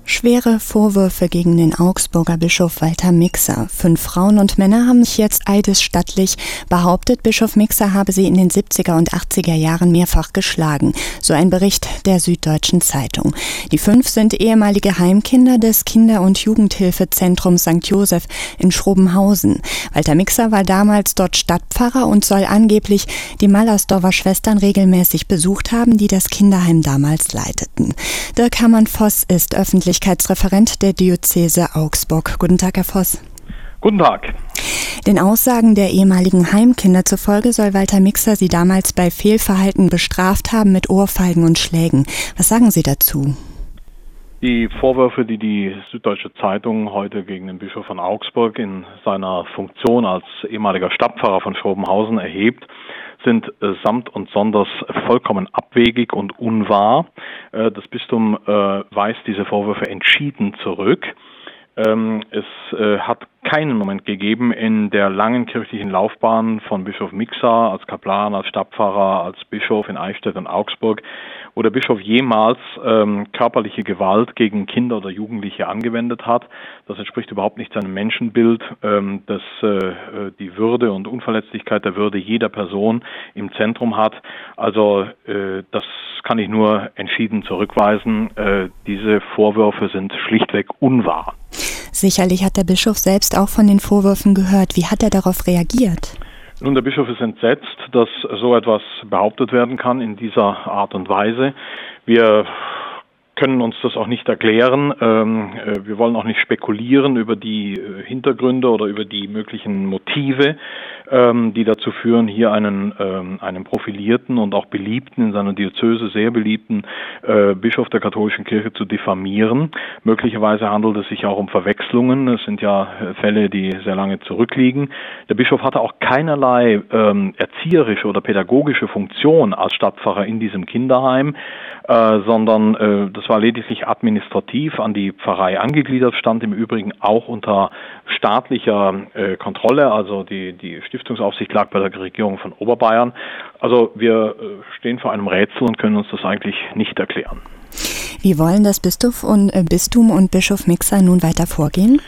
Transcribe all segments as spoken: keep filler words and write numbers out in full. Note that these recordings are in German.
Schwere Vorwürfe gegen den Augsburger Bischof Walter Mixer. Fünf Frauen und Männer haben sich jetzt eidesstattlich behauptet, Bischof Mixer habe sie in den siebziger und achtziger Jahren mehrfach geschlagen. So ein Bericht der Süddeutschen Zeitung. Die fünf sind ehemalige Heimkinder des Kinder- und Jugendhilfezentrums Sankt Joseph in Schrobenhausen. Walter Mixer war damals dort Stadtpfarrer und soll angeblich die Mallersdorfer Schwestern regelmäßig besucht haben, die das Kinderheim damals leiteten. Dirk Hermann-Voss ist Öffentlichkeitsreferent der Diözese Augsburg. Guten Tag, Herr Voss. Guten Tag. Den Aussagen der ehemaligen Heimkinder zufolge soll Walter Mixer sie damals bei Fehlverhalten bestraft haben mit Ohrfeigen und Schlägen. Was sagen Sie dazu? Die Vorwürfe, die die Süddeutsche Zeitung heute gegen den Bischof von Augsburg in seiner Funktion als ehemaliger Stadtpfarrer von Schrobenhausen erhebt, sind äh, samt und sonders vollkommen abwegig und unwahr. Äh, das Bistum äh, weist diese Vorwürfe entschieden zurück. Ähm, es äh, hat keinen Moment gegeben in der langen kirchlichen Laufbahn von Bischof Mixer als Kaplan, als Stadtpfarrer, als Bischof in Eichstätt und Augsburg, wo der Bischof jemals ähm, körperliche Gewalt gegen Kinder oder Jugendliche angewendet hat. Das entspricht überhaupt nicht seinem Menschenbild, ähm, das äh, die Würde und Unverletzlichkeit der Würde jeder Person im Zentrum hat. Also äh, das kann ich nur entschieden zurückweisen. Äh, diese Vorwürfe sind schlichtweg unwahr. Sicherlich hat der Bischof selbst auch von den Vorwürfen gehört. Wie hat er darauf reagiert? Nun, der Bischof ist entsetzt, dass so etwas behauptet werden kann in dieser Art und Weise. Wir können uns das auch nicht erklären. Ähm, äh, wir wollen auch nicht spekulieren über die äh, Hintergründe oder über die möglichen Motive, ähm, die dazu führen, hier einen, ähm, einen profilierten und auch beliebten, in seiner Diözese sehr beliebten äh, Bischof der katholischen Kirche zu diffamieren. Möglicherweise handelt es sich auch um Verwechslungen. Es sind ja äh, Fälle, die sehr lange zurückliegen. Der Bischof hatte auch keinerlei ähm, erzieherische oder pädagogische Funktion als Stadtpfarrer in diesem Kinderheim, äh, sondern äh, das war lediglich administrativ an die Pfarrei angegliedert, stand im Übrigen auch unter staatlicher äh, Kontrolle, also die, die Stiftungsaufsicht lag bei der Regierung von Oberbayern. Also wir äh, stehen vor einem Rätsel und können uns das eigentlich nicht erklären. Wie wollen das Bistum und, äh, Bistum und Bischof Mixer nun weiter vorgehen?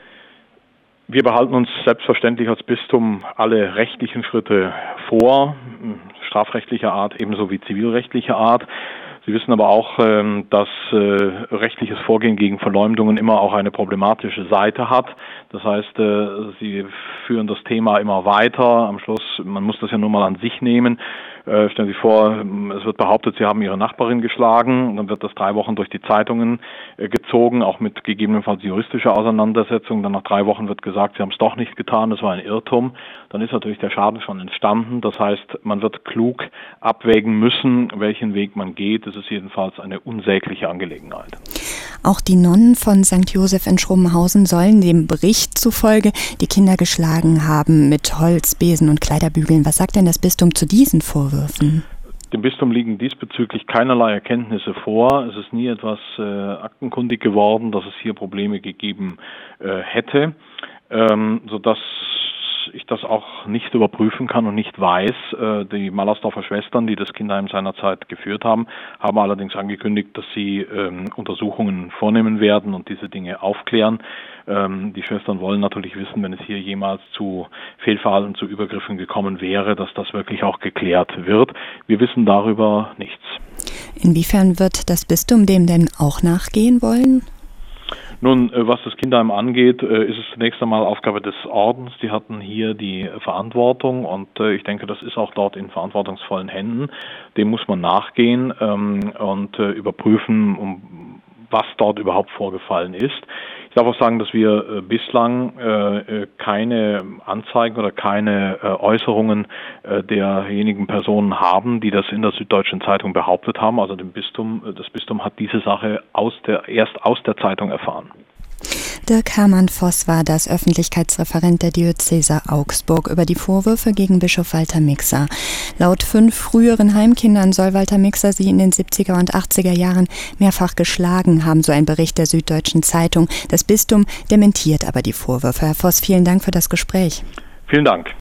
Wir behalten uns selbstverständlich als Bistum alle rechtlichen Schritte vor, strafrechtlicher Art ebenso wie zivilrechtlicher Art. Sie wissen aber auch, dass rechtliches Vorgehen gegen Verleumdungen immer auch eine problematische Seite hat. Das heißt, Sie führen das Thema immer weiter. Am Schluss, man muss das ja nur mal an sich nehmen. Stellen Sie sich vor, es wird behauptet, Sie haben Ihre Nachbarin geschlagen. Dann wird das drei Wochen durch die Zeitungen gezogen, auch mit gegebenenfalls juristischer Auseinandersetzung. Dann nach drei Wochen wird gesagt, Sie haben es doch nicht getan, das war ein Irrtum. Dann ist natürlich der Schaden schon entstanden. Das heißt, man wird klug abwägen müssen, welchen Weg man geht. Das ist jedenfalls eine unsägliche Angelegenheit. Auch die Nonnen von Sankt Joseph in Schrobenhausen sollen dem Bericht zufolge die Kinder geschlagen haben mit Holz, Besen und Kleiderbügeln. Was sagt denn das Bistum zu diesen Vorwürfen? Dem Bistum liegen diesbezüglich keinerlei Erkenntnisse vor. Es ist nie etwas äh, aktenkundig geworden, dass es hier Probleme gegeben äh, hätte, ähm, sodass ich das auch nicht überprüfen kann und nicht weiß. Die Mallersdorfer Schwestern, die das Kinderheim seinerzeit geführt haben, haben allerdings angekündigt, dass sie ähm, Untersuchungen vornehmen werden und diese Dinge aufklären. Ähm, die Schwestern wollen natürlich wissen, wenn es hier jemals zu Fehlverhalten, zu Übergriffen gekommen wäre, dass das wirklich auch geklärt wird. Wir wissen darüber nichts. Inwiefern wird das Bistum dem denn auch nachgehen wollen? Nun, was das Kinderheim angeht, ist es zunächst einmal Aufgabe des Ordens. Die hatten hier die Verantwortung und ich denke, das ist auch dort in verantwortungsvollen Händen. Dem muss man nachgehen und überprüfen, was dort überhaupt vorgefallen ist. Ich darf auch sagen, dass wir bislang keine Anzeigen oder keine Äußerungen derjenigen Personen haben, die das in der Süddeutschen Zeitung behauptet haben. Also dem Bistum, das Bistum hat diese Sache aus der, erst aus der Zeitung erfahren. Dirk Hermann-Voss war das Öffentlichkeitsreferent der Diözese Augsburg über die Vorwürfe gegen Bischof Walter Mixer. Laut fünf früheren Heimkindern soll Walter Mixer sie in den siebziger und achtziger Jahren mehrfach geschlagen haben, so ein Bericht der Süddeutschen Zeitung. Das Bistum dementiert aber die Vorwürfe. Herr Voss, vielen Dank für das Gespräch. Vielen Dank.